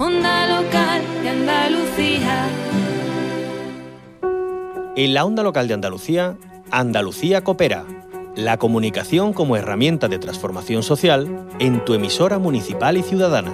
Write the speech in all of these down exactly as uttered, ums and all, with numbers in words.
Onda Local de Andalucía. En la Onda Local de Andalucía, Andalucía Coopera. La comunicación como herramienta de transformación social en tu emisora municipal y ciudadana.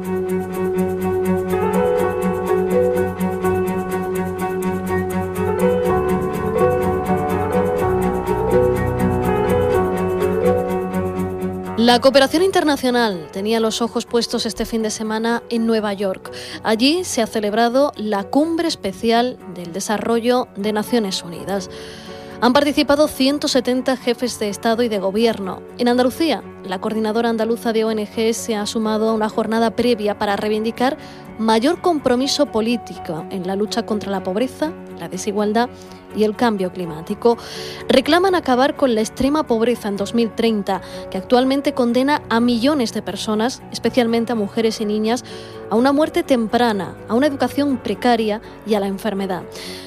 La cooperación internacional tenía los ojos puestos este fin de semana en Nueva York. Allí se ha celebrado la Cumbre Especial del Desarrollo de Naciones Unidas. Han participado ciento setenta jefes de Estado y de Gobierno. En Andalucía, la Coordinadora Andaluza de O N G se ha sumado a una jornada previa para reivindicar mayor compromiso político en la lucha contra la pobreza, la desigualdad y el cambio climático. Reclaman acabar con la extrema pobreza en dos mil treinta, que actualmente condena a millones de personas, especialmente a mujeres y niñas, a una muerte temprana, a una educación precaria y a la enfermedad.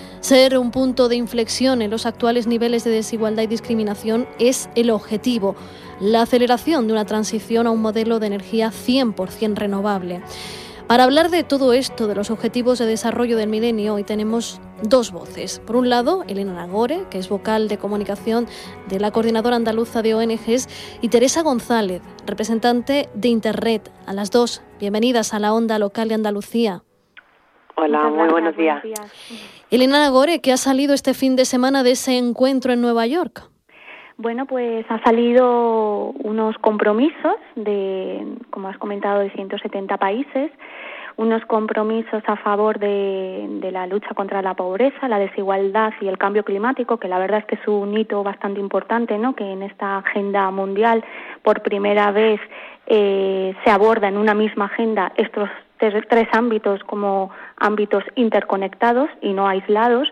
Ser un punto de inflexión en los actuales niveles de desigualdad y discriminación es el objetivo, la aceleración de una transición a un modelo de energía cien por ciento renovable. Para hablar de todo esto, de los objetivos de desarrollo del milenio, hoy tenemos dos voces. Por un lado, Elena Nagore, que es vocal de comunicación de la Coordinadora Andaluza de O N Ges, y Teresa González, representante de Interred. A las dos, bienvenidas a la Onda Local de Andalucía. Hola, muy buenos días. Elena Nagore, ¿qué ha salido este fin de semana de ese encuentro en Nueva York? Bueno, pues ha salido unos compromisos de, como has comentado, de ciento setenta países, unos compromisos a favor de, de la lucha contra la pobreza, la desigualdad y el cambio climático, que la verdad es que es un hito bastante importante, ¿no? Que en esta agenda mundial por primera vez eh, se aborda en una misma agenda estos tres, tres ámbitos como ámbitos interconectados y no aislados.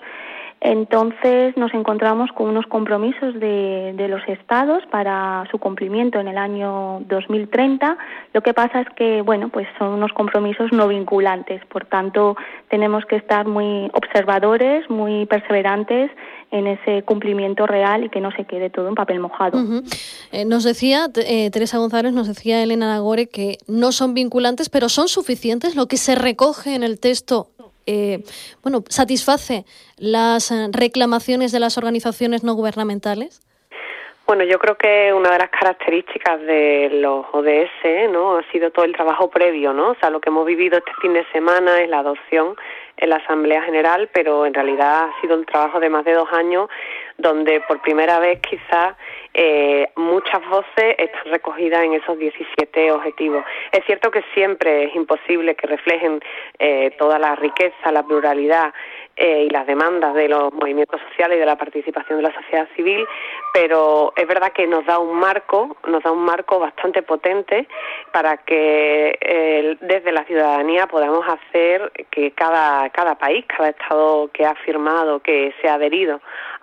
Entonces nos encontramos con unos compromisos de, de los estados para su cumplimiento en el año dos mil treinta. Lo que pasa es que, bueno, pues son unos compromisos no vinculantes. Por tanto, tenemos que estar muy observadores, muy perseverantes en ese cumplimiento real y que no se quede todo en papel mojado. Uh-huh. Eh, nos decía, eh, Teresa González, nos decía Elena Nagore que no son vinculantes, pero son suficientes. Lo que se recoge en el texto Eh, bueno, ¿satisface las reclamaciones de las organizaciones no gubernamentales? Bueno, yo creo que una de las características de los O D S, ¿no?, ha sido todo el trabajo previo, ¿no? O sea, lo que hemos vivido este fin de semana es la adopción en la Asamblea General, pero en realidad ha sido un trabajo de más de dos años donde por primera vez quizás eh, muchas voces están recogidas en esos diecisiete objetivos. Es cierto que siempre es imposible que reflejen eh, toda la riqueza, la pluralidad eh, y las demandas de los movimientos sociales y de la participación de la sociedad civil, pero es verdad que nos da un marco, nos da un marco bastante potente para que eh, desde la ciudadanía podamos hacer que cada, cada país, cada estado que ha firmado, que se ha adherido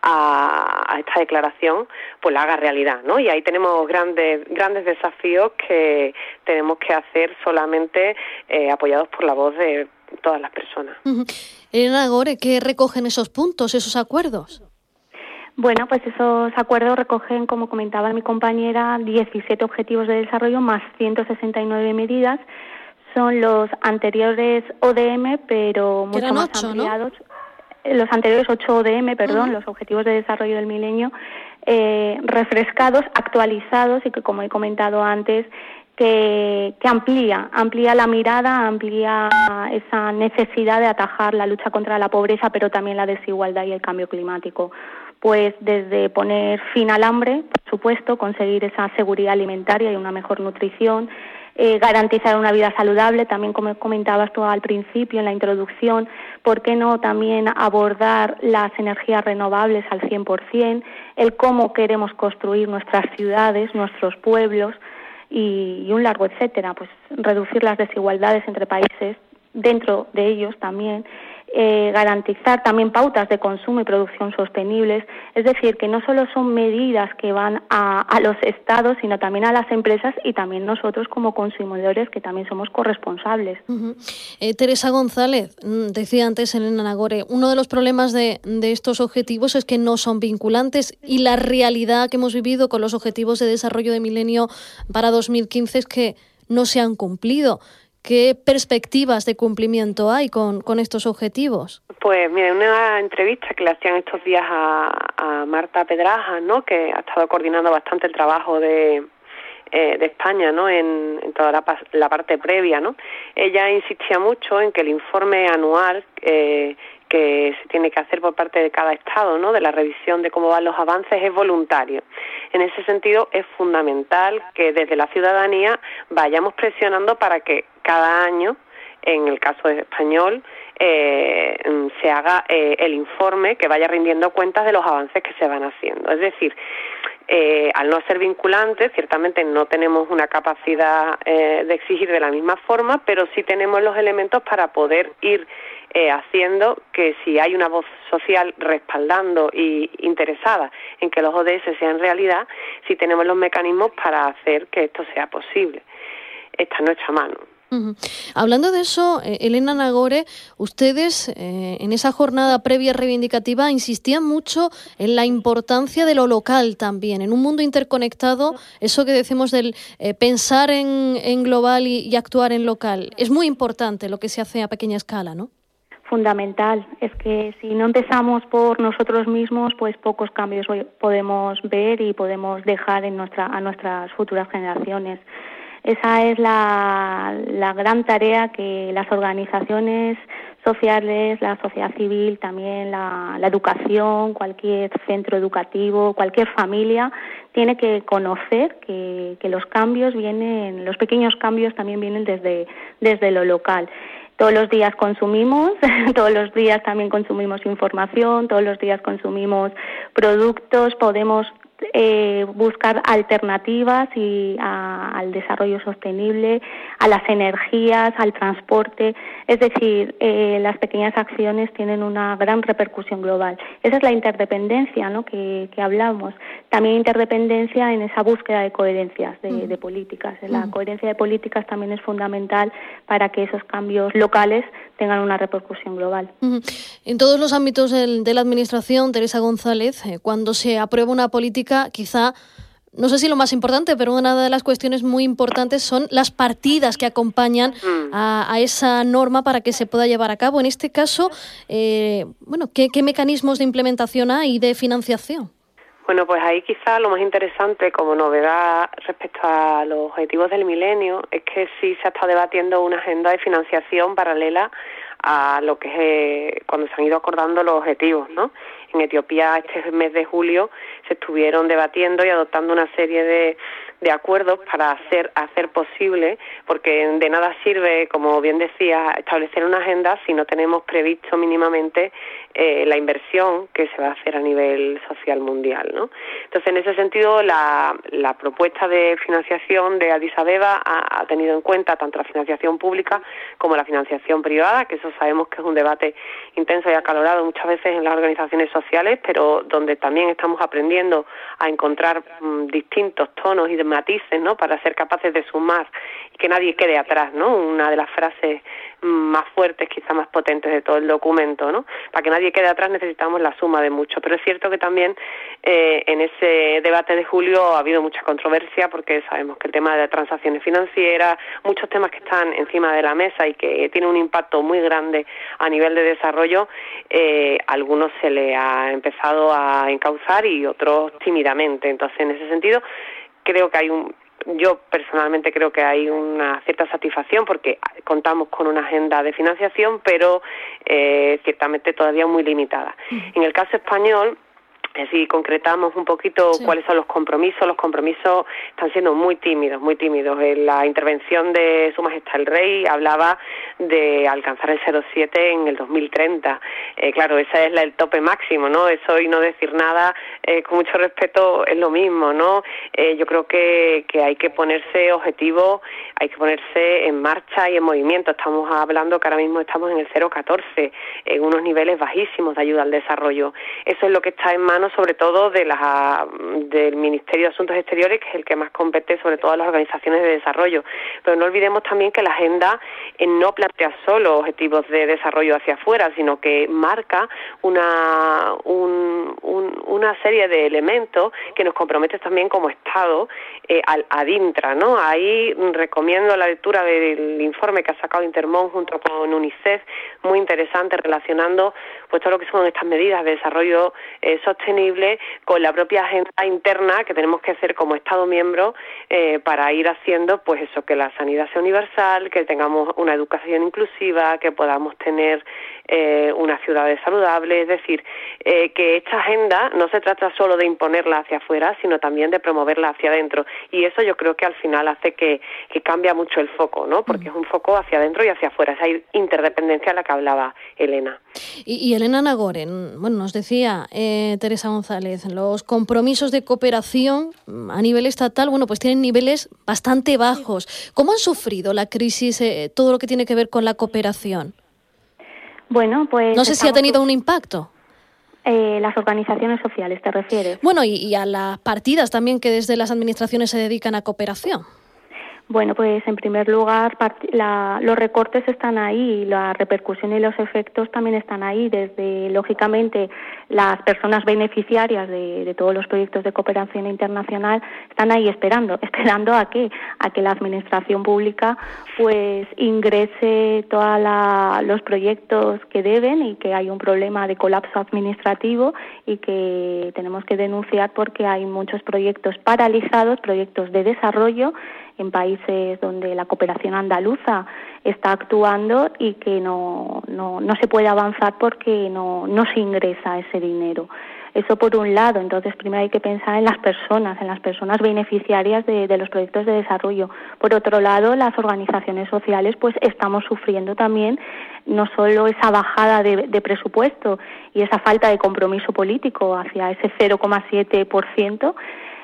a, a esta declaración, pues la haga realidad, ¿no? Y ahí tenemos grandes grandes desafíos que tenemos que hacer solamente eh, apoyados por la voz de todas las personas. Uh-huh. Elena Nagore, ¿qué recogen esos puntos, esos acuerdos? Bueno, pues esos acuerdos recogen, como comentaba mi compañera, diecisiete objetivos de desarrollo más ciento sesenta y nueve medidas. Son los anteriores O D M, pero mucho Eran más ocho, ampliados. ¿no? Los anteriores ocho O D M, perdón, uh-huh. los Objetivos de Desarrollo del Milenio, eh, refrescados, actualizados y que, como he comentado antes, que, que amplía, amplía la mirada, amplía esa necesidad de atajar la lucha contra la pobreza, pero también la desigualdad y el cambio climático. Pues desde poner fin al hambre, por supuesto, conseguir esa seguridad alimentaria y una mejor nutrición, eh, garantizar una vida saludable, también como comentabas tú al principio en la introducción, ¿por qué no también abordar las energías renovables al cien por ciento, el cómo queremos construir nuestras ciudades, nuestros pueblos y, y un largo etcétera, pues reducir las desigualdades entre países, dentro de ellos también, Eh, garantizar también pautas de consumo y producción sostenibles, es decir, que no solo son medidas que van a, a los estados, sino también a las empresas y también nosotros como consumidores, que también somos corresponsables. Uh-huh. Eh, Teresa González, decía antes Elena Nagore, uno de los problemas de, de estos objetivos es que no son vinculantes y la realidad que hemos vivido con los objetivos de desarrollo de milenio para dos mil quince es que no se han cumplido. ¿Qué perspectivas de cumplimiento hay con, con estos objetivos? Pues mira, en una entrevista que le hacían estos días a, a Marta Pedraja, ¿no?, que ha estado coordinando bastante el trabajo de, eh, de España, ¿no?, en, en toda la, la parte previa, ¿no? Ella insistía mucho en que el informe anual eh, que se tiene que hacer por parte de cada Estado, ¿no?, de la revisión de cómo van los avances, es voluntario. En ese sentido, es fundamental que desde la ciudadanía vayamos presionando para que cada año, en el caso español, eh, se haga eh, el informe que vaya rindiendo cuentas de los avances que se van haciendo. Es decir, eh, al no ser vinculante, ciertamente no tenemos una capacidad eh, de exigir de la misma forma, pero sí tenemos los elementos para poder ir eh, haciendo que si hay una voz social respaldando y interesada en que los O D S sean realidad, sí tenemos los mecanismos para hacer que esto sea posible. Está en nuestra mano. Uh-huh. Hablando de eso, eh, Elena Nagore, ustedes eh, en esa jornada previa reivindicativa insistían mucho en la importancia de lo local también, en un mundo interconectado, eso que decimos del eh, pensar en, en global y, y actuar en local. Es muy importante lo que se hace a pequeña escala, ¿no? Fundamental. Es que si no empezamos por nosotros mismos, pues pocos cambios podemos ver y podemos dejar en nuestra, a nuestras futuras generaciones. Esa es la, la gran tarea que las organizaciones sociales, la sociedad civil, también la, la educación, cualquier centro educativo, cualquier familia tiene que conocer que, que los cambios vienen, los pequeños cambios también vienen desde, desde lo local. Todos los días consumimos, todos los días también consumimos información, todos los días consumimos productos, podemos Eh, buscar alternativas y a, al desarrollo sostenible, a las energías, al transporte. Es decir, eh, las pequeñas acciones tienen una gran repercusión global. Esa es la interdependencia, ¿no?, que, que hablamos. También interdependencia en esa búsqueda de coherencias de, mm. de políticas. La mm. coherencia de políticas también es fundamental para que esos cambios locales tengan una repercusión global. Mm. En todos los ámbitos del, de la Administración, Teresa González, eh, cuando se aprueba una política, quizá, no sé si lo más importante, pero una de las cuestiones muy importantes son las partidas que acompañan a, a esa norma para que se pueda llevar a cabo. En este caso, eh, bueno, ¿qué, qué mecanismos de implementación hay y de financiación? Bueno, pues ahí quizá lo más interesante como novedad respecto a los objetivos del milenio es que sí se está debatiendo una agenda de financiación paralela a lo que es eh, cuando se han ido acordando los objetivos, ¿no? En Etiopía este mes de julio se estuvieron debatiendo y adoptando una serie de, de acuerdos para hacer hacer posible, porque de nada sirve, como bien decía, establecer una agenda si no tenemos previsto mínimamente eh, la inversión que se va a hacer a nivel social mundial, ¿no? Entonces, en ese sentido, la, la propuesta de financiación de Addis Abeba ha, ha tenido en cuenta tanto la financiación pública como la financiación privada, que eso sabemos que es un debate intenso y acalorado muchas veces en las organizaciones sociales, pero donde también estamos aprendiendo a encontrar mmm, distintos tonos y matices, ¿no?, para ser capaces de sumar y que nadie quede atrás, ¿no? Una de las frases más fuertes, quizá más potentes de todo el documento, ¿no? Para que nadie quede atrás necesitamos la suma de mucho, pero es cierto que también eh, en ese debate de julio ha habido mucha controversia porque sabemos que el tema de transacciones financieras, muchos temas que están encima de la mesa y que tienen un impacto muy grande a nivel de desarrollo, eh, a algunos se le ha empezado a encauzar y otros tímidamente. Entonces, en ese sentido, creo que hay un Yo personalmente creo que hay una cierta satisfacción porque contamos con una agenda de financiación, pero eh, ciertamente todavía muy limitada. En el caso español, si concretamos un poquito sí. cuáles son los compromisos, los compromisos están siendo muy tímidos, muy tímidos. En la intervención de Su Majestad el Rey hablaba de alcanzar el cero coma siete en el dos mil treinta. Eh, claro, ese es la, el tope máximo, ¿no? Eso y no decir nada, eh, con mucho respeto, es lo mismo, ¿no? Eh, yo creo que, que hay que ponerse objetivos, hay que ponerse en marcha y en movimiento. Estamos hablando que ahora mismo estamos en el cero coma catorce, en unos niveles bajísimos de ayuda al desarrollo. Eso es lo que está en manos sobre todo de la, del Ministerio de Asuntos Exteriores, que es el que más compete sobre todo a las organizaciones de desarrollo. Pero no olvidemos también que la agenda eh, no plantea plantea solo objetivos de desarrollo hacia afuera, sino que marca una, un, un, una serie de elementos que nos comprometen también como Estado eh, al ad intra, ¿no? Ahí recomiendo la lectura del informe que ha sacado Intermón junto con UNICEF, muy interesante, relacionando pues todo lo que son estas medidas de desarrollo eh, sostenible con la propia agenda interna que tenemos que hacer como Estado miembro eh, para ir haciendo pues eso, que la sanidad sea universal, que tengamos una educación inclusiva, que podamos tener eh, unas ciudades saludables, es decir, eh, que esta agenda no se trata solo de imponerla hacia afuera, sino también de promoverla hacia adentro, y eso yo creo que al final hace que, que cambia mucho el foco, ¿no? Porque es un foco hacia adentro y hacia afuera, esa interdependencia a la que hablaba Elena. Y, y Elena Nagoren, bueno, nos decía eh, Teresa González, los compromisos de cooperación a nivel estatal, bueno, pues tienen niveles bastante bajos. ¿Cómo han sufrido la crisis, eh, todo lo que tiene que ver con la cooperación? Bueno, pues... No sé si ha tenido un impacto. Eh, las organizaciones sociales, ¿te refieres? Bueno, y, y a las partidas también que desde las administraciones se dedican a cooperación. Bueno, pues en primer lugar la, los recortes están ahí, la repercusión y los efectos también están ahí, desde lógicamente las personas beneficiarias de, de todos los proyectos de cooperación internacional están ahí esperando, esperando a qué, a que la administración pública pues ingrese todos los proyectos que deben y que hay un problema de colapso administrativo y que tenemos que denunciar porque hay muchos proyectos paralizados, proyectos de desarrollo en países donde la cooperación andaluza está actuando y que no, no, no se puede avanzar porque no, no se ingresa ese dinero. Eso por un lado. Entonces primero hay que pensar en las personas, en las personas beneficiarias de, de los proyectos de desarrollo. Por otro lado, las organizaciones sociales pues estamos sufriendo también no solo esa bajada de, de presupuesto y esa falta de compromiso político hacia ese cero coma siete por ciento,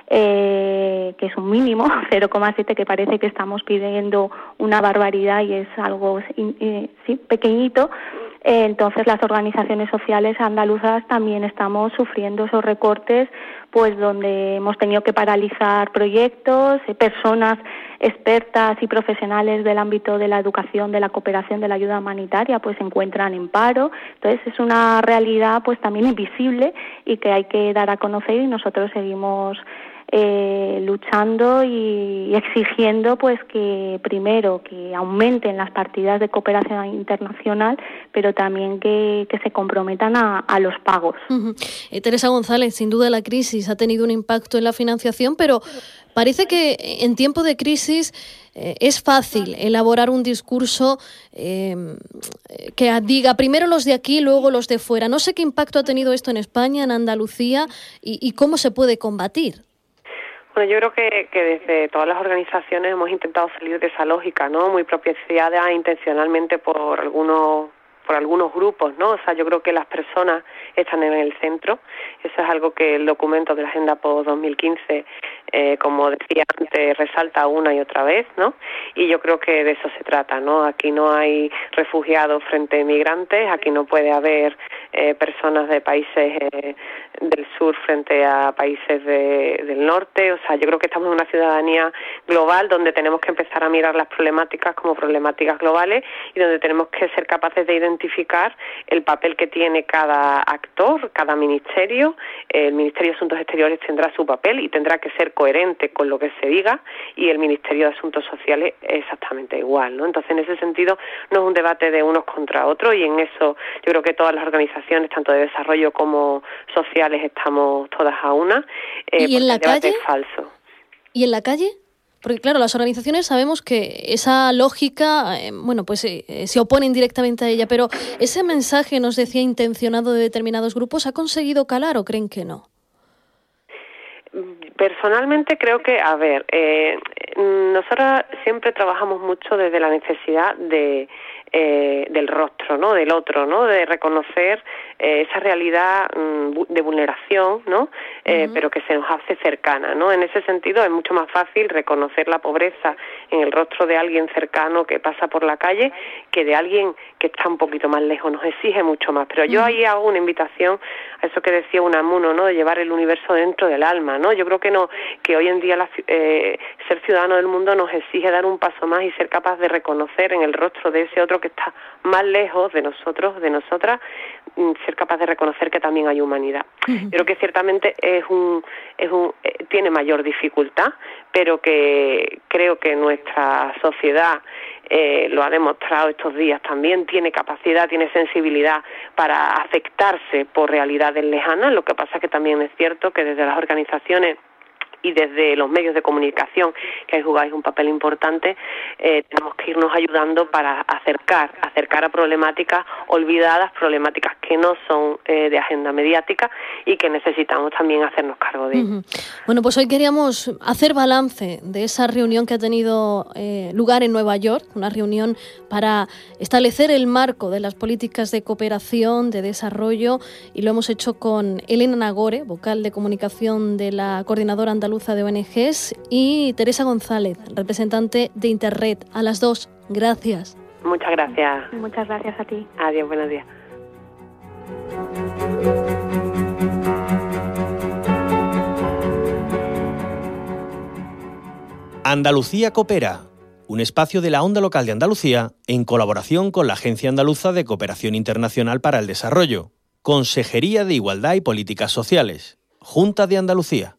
Eh, que es un mínimo, cero coma siete, que parece que estamos pidiendo una barbaridad y es algo eh, sí, pequeñito. Eh, entonces las organizaciones sociales andaluzas también estamos sufriendo esos recortes, pues donde hemos tenido que paralizar proyectos, eh, personas expertas y profesionales del ámbito de la educación, de la cooperación, de la ayuda humanitaria, pues se encuentran en paro. Entonces es una realidad pues también invisible y que hay que dar a conocer, y nosotros seguimos Eh, luchando y, y exigiendo pues que primero que aumenten las partidas de cooperación internacional, pero también que, que se comprometan a, a los pagos. Uh-huh. eh, Teresa González, sin duda la crisis ha tenido un impacto en la financiación, pero parece que en tiempo de crisis eh, es fácil elaborar un discurso eh, que diga primero los de aquí, luego los de fuera. No sé qué impacto ha tenido esto en España, en Andalucía, y, y cómo se puede combatir. Bueno, yo creo que, que desde todas las organizaciones hemos intentado salir de esa lógica, ¿no? Muy propiciada intencionalmente por algunos por algunos grupos, ¿no? O sea, yo creo que las personas están en el centro. Eso es algo que el documento de la Agenda Post dos mil quince, eh, como decía antes, resalta una y otra vez, ¿no? Y yo creo que de eso se trata, ¿no? Aquí no hay refugiados frente a migrantes, aquí no puede haber eh, personas de países eh, del sur frente a países de, del norte. O sea, yo creo que estamos en una ciudadanía global donde tenemos que empezar a mirar las problemáticas como problemáticas globales y donde tenemos que ser capaces de identificar identificar el papel que tiene cada actor, cada ministerio. El Ministerio de Asuntos Exteriores tendrá su papel y tendrá que ser coherente con lo que se diga, y el Ministerio de Asuntos Sociales exactamente igual, ¿no? Entonces, en ese sentido, no es un debate de unos contra otros, y en eso yo creo que todas las organizaciones, tanto de desarrollo como sociales, estamos todas a una. Eh, ¿Y en la calle? Es falso. ¿Y en la calle? Porque claro, las organizaciones sabemos que esa lógica, eh, bueno, pues eh, se oponen directamente a ella, pero ¿ese mensaje, nos decía, intencionado de determinados grupos, ha conseguido calar o creen que no? Personalmente creo que, a ver, eh, nosotros siempre trabajamos mucho desde la necesidad de eh, del rostro, ¿no? Del otro, ¿no? De reconocer eh, esa realidad mm, de vulneración, ¿no? Eh, uh-huh. Pero que se nos hace cercana, ¿no? En ese sentido es mucho más fácil reconocer la pobreza en el rostro de alguien cercano que pasa por la calle que de alguien que está un poquito más lejos, nos exige mucho más. Pero yo uh-huh. ahí hago una invitación a eso que decía Unamuno, ¿no? De llevar el universo dentro del alma, ¿no? Yo creo que no, que hoy en día la, eh, ser ciudadano del mundo nos exige dar un paso más y ser capaz de reconocer en el rostro de ese otro que está más lejos de nosotros, de nosotras, ser capaz de reconocer que también hay humanidad. Uh-huh. Yo creo que ciertamente es un, es un, eh, tiene mayor dificultad, pero que creo que nuestra sociedad eh, lo ha demostrado estos días también, tiene capacidad, tiene sensibilidad para afectarse por realidades lejanas. Lo que pasa es que también es cierto que desde las organizaciones y desde los medios de comunicación, que ahí jugáis un papel importante, eh, tenemos que irnos ayudando para acercar, acercar a problemáticas olvidadas, problemáticas que no son eh, de agenda mediática y que necesitamos también hacernos cargo de ello. Uh-huh. Bueno, pues hoy queríamos hacer balance de esa reunión que ha tenido eh, lugar en Nueva York, una reunión para establecer el marco de las políticas de cooperación, de desarrollo, y lo hemos hecho con Elena Nagore, vocal de comunicación de la Coordinadora Andaluza de O N Ges, y Teresa González, representante de Interred. A las dos, gracias. Muchas gracias. Muchas gracias a ti. Adiós, buenos días. Andalucía Coopera, un espacio de la Onda Local de Andalucía en colaboración con la Agencia Andaluza de Cooperación Internacional para el Desarrollo, Consejería de Igualdad y Políticas Sociales, Junta de Andalucía.